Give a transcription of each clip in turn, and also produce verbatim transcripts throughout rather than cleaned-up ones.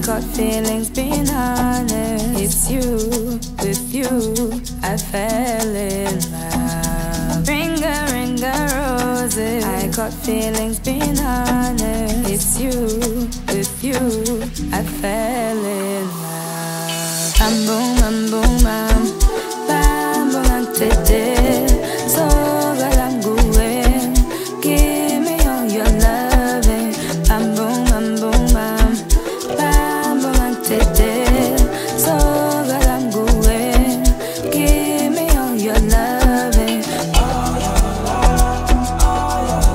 got feelings, being honest. It's you, with you, I fell in love. Ring a ring a roses. I got feelings, being honest. It's you, with you, I fell in love. I'm boom, I'm boom, I'm bam, boom, I'm tete. So good, I'm going. Give me all your loving. I'm boom, I'm boom, I'm bam, boom, I'm tete. So good, I'm going. Give me all your loving. All your love, all your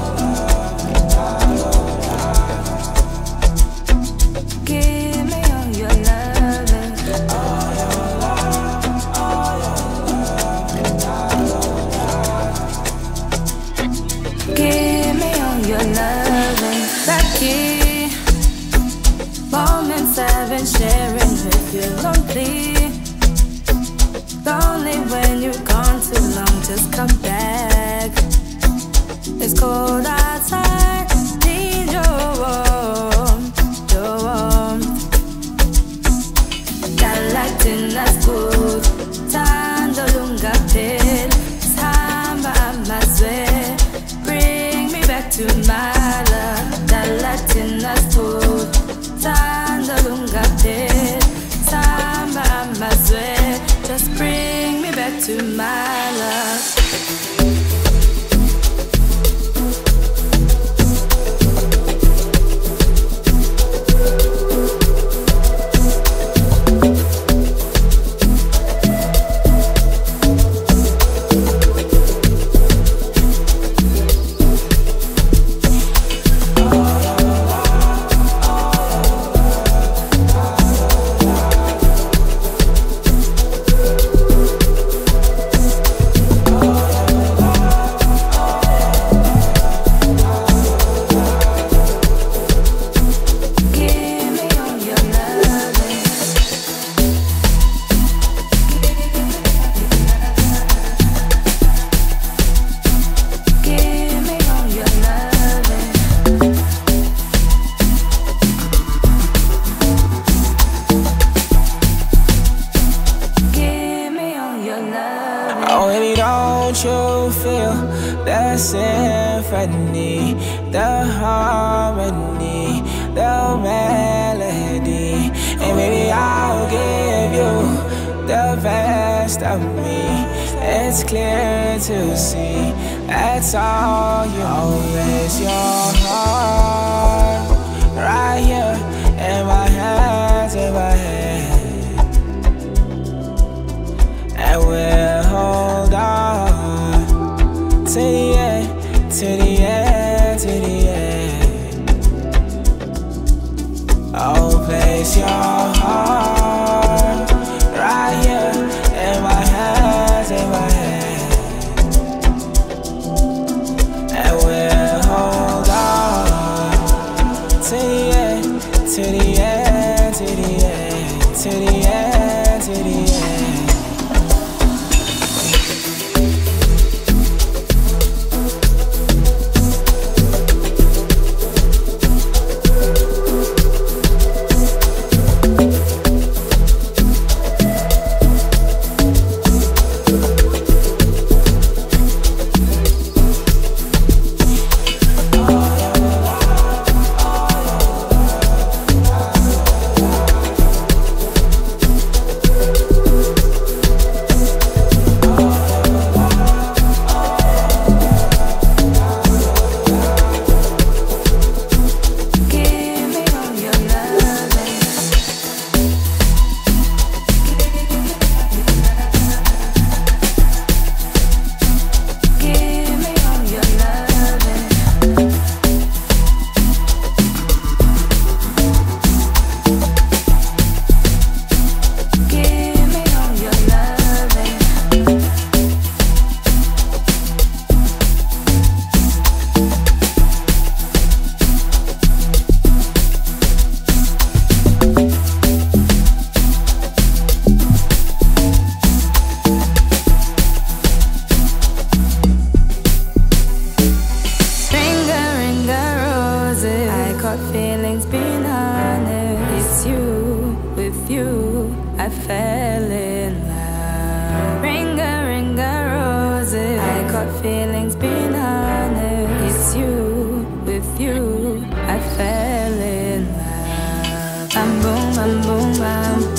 love. Give me all your loving. All your love, all your love. Give me all your loving. Becky, moments I've been sharing with you. Lonely, lonely when you're gone too long. Just come back. It's cold outside. Need your warmth, your warmth. Dalatin good. Tando lunga pil. Samba amazwe. Bring me back to my love. Dalatin good. Tando lunga pil. Samba amazwe. Just bring me back to my love. Give me all your loving. Give me all your loving. Give me all your loving. Oh, baby, don't you feel the symphony, the harmony, the melody? And maybe I'll give you the best of me. It's clear to see that's all you always your heart. Right here in my hands, in my hand. And we'll hold on to the end, to the end, to the end. Oh, place your heart right here in my hands, in my hand. And we'll hold on to the end, to the end, to the end, to the end, to the end. feelings been honest. It's you, with you, I fell in love. Bam boom, bam boom, bam.